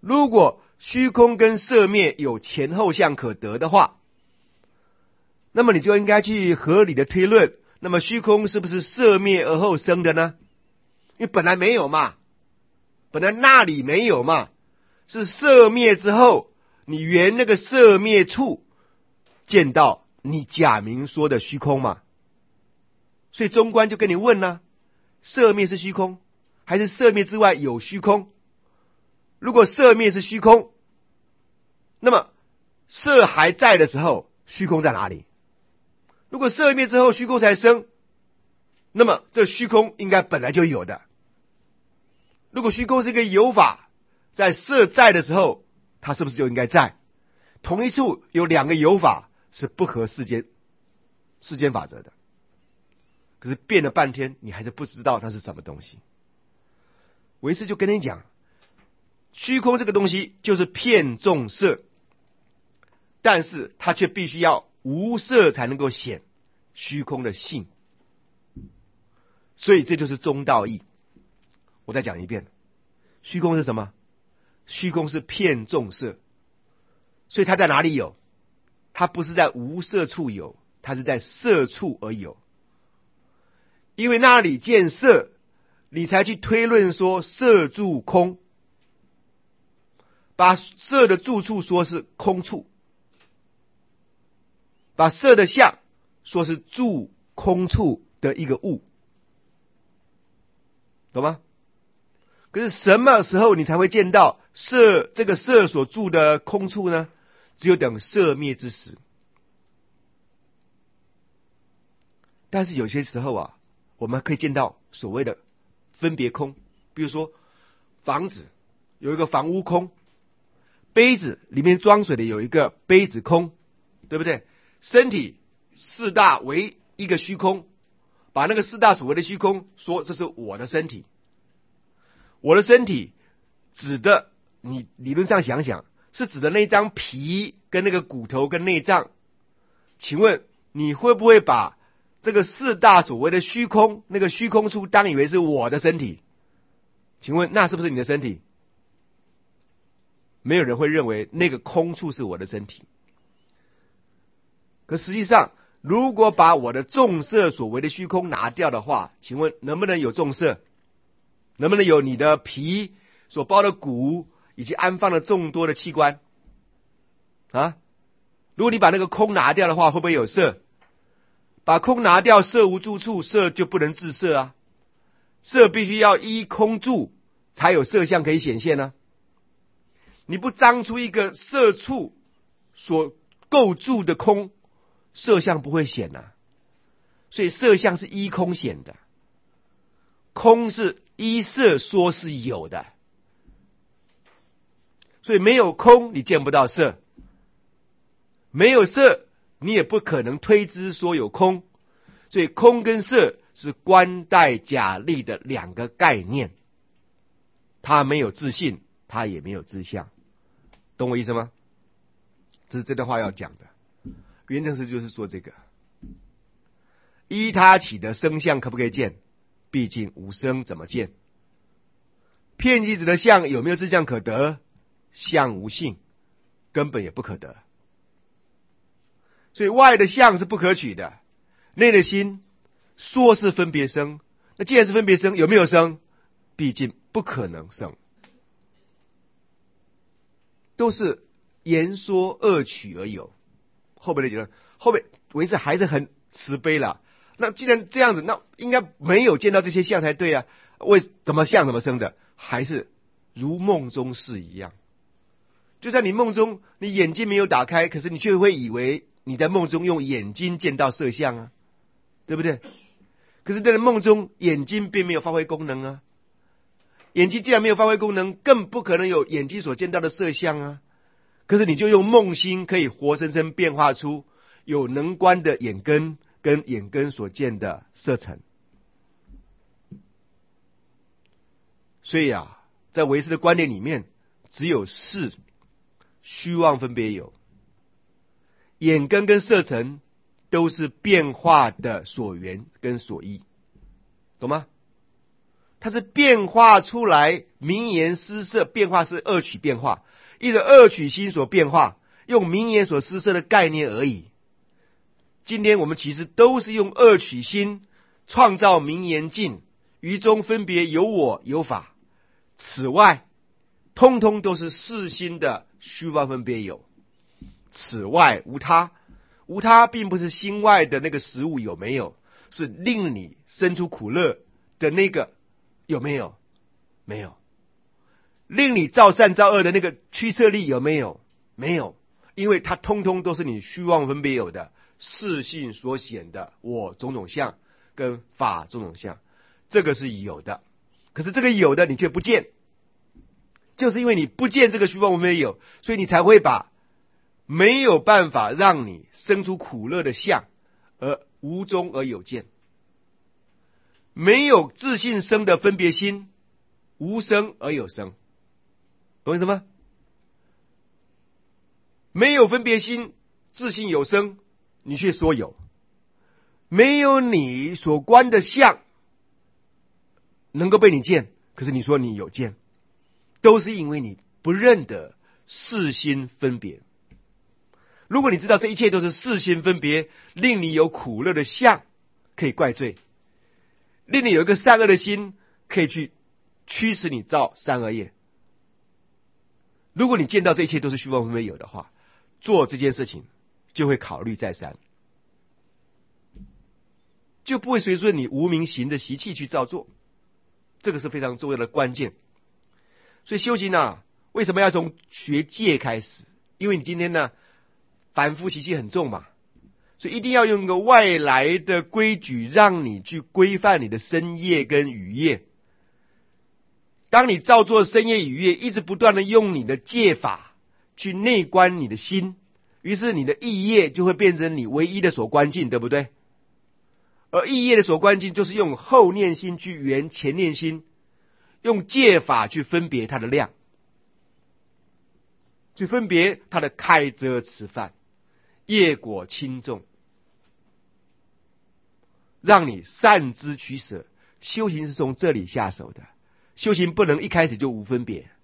如果虚空跟色灭有前后相可得的话，那么你就应该去合理的推论，那么虚空是不是色灭而后生的呢？因为本来没有嘛，本来那里没有嘛，是色灭之后，你缘那个色灭处见到你假名说的虚空嘛。所以中观就跟你问呢，色灭是虚空，还是色灭之外有虚空？如果色灭是虚空，那么色还在的时候，虚空在哪里？如果色灭之后虚空才生，那么这虚空应该本来就有的。如果虚空是一个有法，在色在的时候，它是不是就应该在？同一处有两个有法是不合世间法则的。可是变了半天，你还是不知道它是什么东西。唯识就跟你讲，虚空这个东西就是片众色，但是它却必须要无色才能够显虚空的性，所以这就是中道义。我再讲一遍，虚空是什么？虚空是片众色，所以它在哪里有？它不是在无色处有，它是在色处而有。因为那里见色，你才去推论说色住空，把色的住处说是空处，把色的相说是住空处的一个物，懂吗？可是什么时候你才会见到色这个色所住的空处呢？只有等色灭之时。但是有些时候啊，我们可以见到所谓的分别空，比如说房子有一个房屋空，杯子里面装水的有一个杯子空，对不对？身体四大为一个虚空，把那个四大所谓的虚空说这是我的身体。我的身体指的，你理论上想想，是指的那张皮跟那个骨头跟内脏。请问你会不会把这个四大所谓的虚空，那个虚空处当以为是我的身体？请问那是不是你的身体？没有人会认为那个空处是我的身体。可实际上，如果把我的众色所谓的虚空拿掉的话，请问能不能有众色？能不能有你的皮所包的骨以及安放了众多的器官啊？如果你把那个空拿掉的话，会不会有色？把空拿掉，色无住处，色就不能自色啊。色必须要依空住，才有色相可以显现呢。你不张出一个色处所构筑的空，色相不会显啊。所以色相是依空显的，空是依色说是有的。所以没有空，你见不到色；没有色，你也不可能推知说有空。所以空跟色是观待假立的两个概念，它没有自性，它也没有自相。懂我意思吗？这是这段话要讲的。原正是就是说这个依他起的生相可不可以见？毕竟无生怎么见？片剂子的相有没有自相可得？相无性，根本也不可得。所以外的相是不可取的，内的心说是分别生，那既然是分别生，有没有生？毕竟不可能生，都是言说二取而有。后面的结论，后面唯识还是很慈悲了。那既然这样子，那应该没有见到这些相才对啊？怎么相怎么生的？还是如梦中事一样。就在你梦中，你眼睛没有打开，可是你却会以为你在梦中用眼睛见到色相啊，对不对？可是在梦中，眼睛并没有发挥功能啊。眼睛既然没有发挥功能，更不可能有眼睛所见到的色相啊。可是你就用梦心可以活生生变化出有能观的眼根跟眼根所见的色尘。所以啊，在唯识的观点里面，只有事虚妄分别有，眼根跟色尘都是变化的所缘跟所依，懂吗？ 它是变化出来，名言诗色，变化是二取变化，一个二取心所变化，用名言所诗色的概念而已。今天我们其实都是用二取心创造名言境，于中分别有我有法，此外通通都是世心的虚妄分别有，此外无他。无他并不是心外的那个食物有没有，是令你生出苦乐的那个有没有？没有。令你造善造恶的那个驱策力有没有？没有。因为它通通都是你虚妄分别有的世性所显的我种种相跟法种种相，这个是有的。可是这个有的你却不见，就是因为你不见这个虚妄分别有，所以你才会把没有办法让你生出苦乐的相而无中而有见。没有自性生的分别心，无生而有生，懂意思吗？没有分别心，自性有生，你却说有。没有你所观的相能够被你见，可是你说你有见，都是因为你不认得世心分别。如果你知道这一切都是世心分别，令你有苦乐的相可以怪罪，令你有一个善恶的心可以去驱使你造善恶业。如果你见到这一切都是虚妄分别有的话，做这件事情就会考虑再三，就不会随顺你无明行的习气去照做。这个是非常重要的关键。所以修行啊，为什么要从学戒开始？因为你今天呢凡夫习气很重嘛，所以一定要用一个外来的规矩让你去规范你的身业跟语业。当你照做身业语业，一直不断的用你的戒法去内观你的心，于是你的意业就会变成你唯一的所观境，对不对？而意业的所观境就是用后念心去圆前念心，用戒法去分别它的量，去分别它的开遮持犯，业果轻重，让你善知取舍。修行是从这里下手的，修行不能一开始就无分别。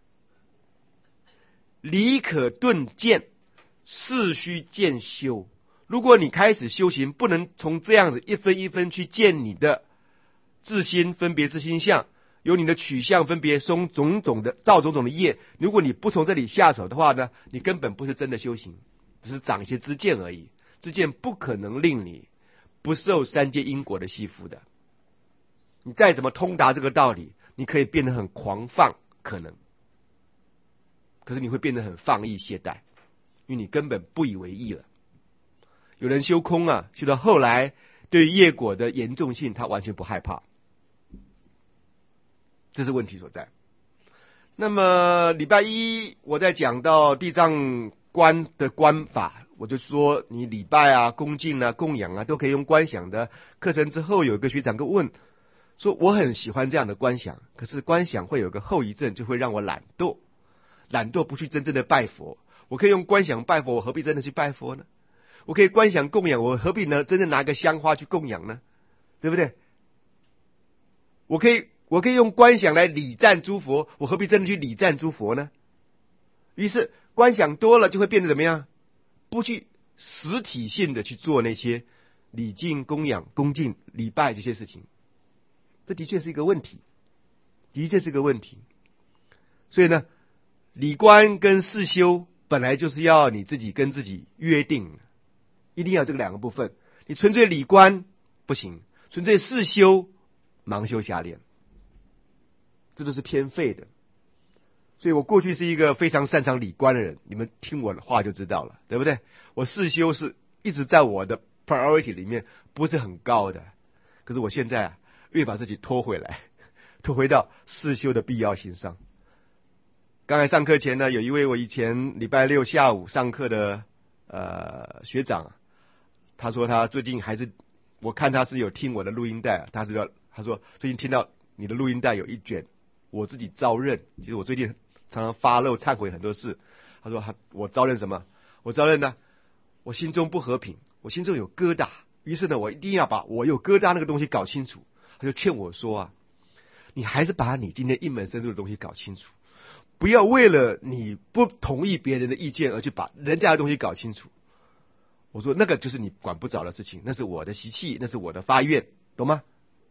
理可顿见，事须渐修。如果你开始修行，不能从这样子一分一分去见你的自心分别自心相，有你的取向分别生种种的造种种的业。如果你不从这里下手的话呢，你根本不是真的修行，只是长一些知见而已。知见不可能令你不受三界因果的系缚的。你再怎么通达这个道理，你可以变得很狂放，可能，可是你会变得很放逸懈怠，因为你根本不以为意了。有人修空啊，修到后来对于业果的严重性他完全不害怕，这是问题所在。那么礼拜一我在讲到地藏观的观法，我就说你礼拜啊、恭敬啊、供养啊都可以用观想的课程。之后有一个学长跟问说，我很喜欢这样的观想，可是观想会有个后遗症，就会让我懒惰不去真正的拜佛。我可以用观想拜佛，我何必真的去拜佛呢？我可以观想供养，我何必呢真正拿个香花去供养呢？对不对？我可以用观想来礼赞诸佛，我何必真的去礼赞诸佛呢？于是观想多了就会变得怎么样？不去实体性的去做那些礼敬供养恭敬礼拜这些事情，这的确是一个问题，所以呢，理观跟事修本来就是要你自己跟自己约定，一定要这个两个部分。你纯粹理观不行，纯粹事修盲修瞎练，这都是偏废的。所以我过去是一个非常擅长理观的人，你们听我的话就知道了，对不对？我事修是一直在我的 priority 里面不是很高的，可是我现在越把自己拖回来，拖回到事修的必要性上。刚才上课前呢，有一位我以前礼拜六下午上课的学长，他说他最近还是，我看他是有听我的录音带，他说最近听到你的录音带有一卷我自己招认，其实我最近常常发漏忏悔很多事。他说我招认什么？我招认呢，我心中不和平，我心中有疙瘩，于是呢我一定要把我有疙瘩那个东西搞清楚。他就劝我说你还是把你今天一门深入的东西搞清楚，不要为了你不同意别人的意见而去把人家的东西搞清楚。我说那个就是你管不着的事情，那是我的习气，那是我的发愿，懂吗？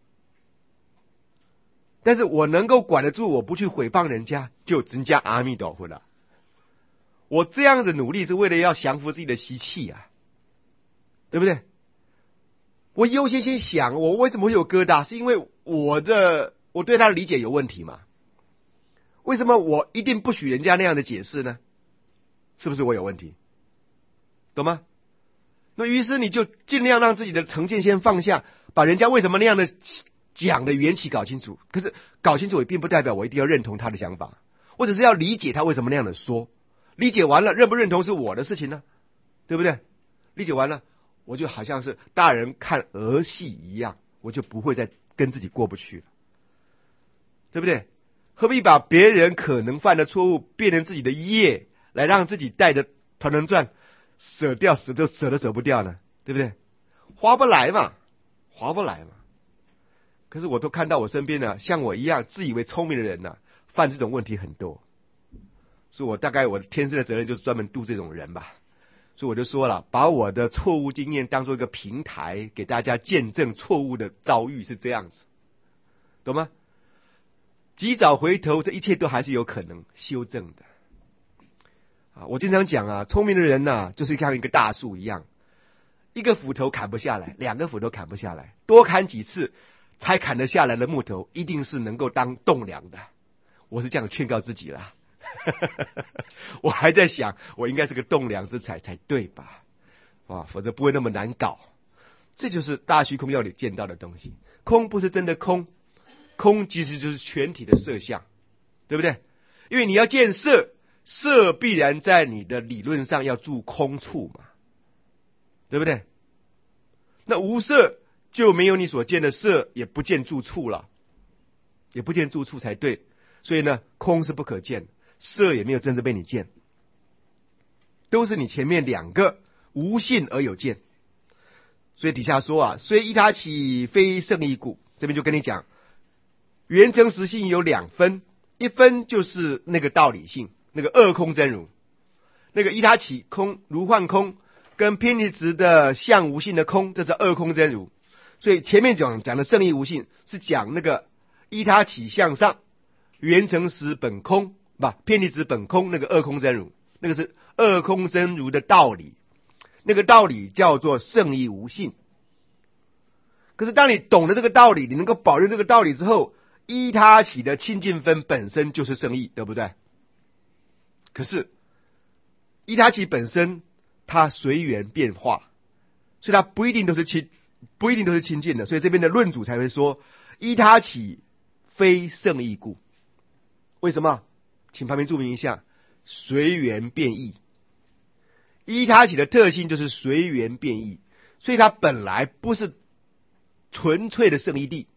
但是我能够管得住，我不去诽谤人家，就增加阿弥陀佛了。我这样子努力是为了要降服自己的习气啊，对不对？我优先先想，我为什么会有疙瘩？是因为我对他的理解有问题嘛？为什么我一定不许人家那样的解释呢？是不是我有问题？懂吗？那于是你就尽量让自己的成见先放下，把人家为什么那样的讲的缘起搞清楚。可是搞清楚也并不代表我一定要认同他的想法，我只是要理解他为什么那样的说。理解完了，认不认同是我的事情呢，对不对？理解完了，我就好像是大人看儿戏一样，我就不会再跟自己过不去了，对不对？何必把别人可能犯的错误变成自己的业，来让自己带着团团转，舍掉舍都舍不掉呢？对不对？划不来嘛，划不来嘛。可是我都看到我身边呢，像我一样自以为聪明的人呢，犯这种问题很多。所以我大概我天生的责任就是专门度这种人吧。所以我就说了，把我的错误经验当做一个平台，给大家见证错误的遭遇是这样子，懂吗？及早回头，这一切都还是有可能修正的。我经常讲啊，聪明的人呢，就是像一个大树一样，一个斧头砍不下来，两个斧头砍不下来，多砍几次才砍得下来的木头，一定是能够当栋梁的。我是这样劝告自己啦。我还在想，我应该是个栋梁之才才对吧？否则不会那么难搞。这就是大虚空要你见到的东西。空不是真的空，空其实就是全体的色相，对不对？因为你要见色，色必然在你的理论上要住空处嘛，对不对？那无色就没有你所见的色，也不见住处了，也不见住处才对。所以呢，空是不可见的，色也没有真正被你见，都是你前面两个无性而有见。所以底下说啊，虽依他起非圣义故，这边就跟你讲，圆成实性有两分，一分就是那个道理性，那个二空真如，那个依他起空如幻空，跟偏离执的相无性的空，这是二空真如。所以前面讲的圣义无性是讲那个依他起向上圆成实本空，偏离执本空，那个二空真如，那个是二空真如的道理，那个道理叫做圣义无性。可是当你懂了这个道理，你能够保证这个道理之后，依他起的清净分本身就是圣义，对不对？可是依他起本身它随缘变化，所以它不一定都是清净的。所以这边的论主才会说，依他起非圣义故。为什么？请旁边注明一下，随缘变异。依他起的特性就是随缘变异，所以它本来不是纯粹的圣义谛，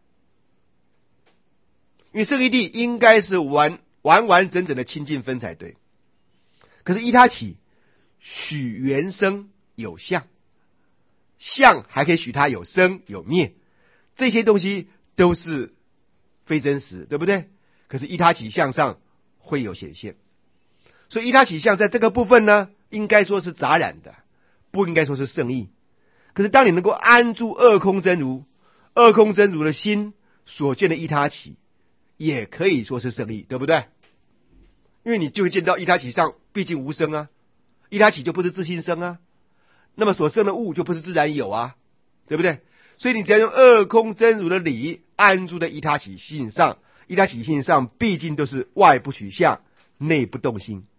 因为圣义谛应该是完整的清净分才对。可是依他起许缘生有相，相还可以许它有生有灭，这些东西都是非真实，对不对？可是依他起相上会有显现，所以依他起相在这个部分呢，应该说是杂染的，不应该说是圣义。可是当你能够安住二空真如，二空真如的心所见的依他起，也可以说是圣义，对不对？因为你就会见到依他起上毕竟无生啊，依他起就不是自性生啊，那么所生的物就不是自然有啊，对不对？所以你只要用二空真如的理安住在依他起性上，依他起性上毕竟都是外不取相，内不动心。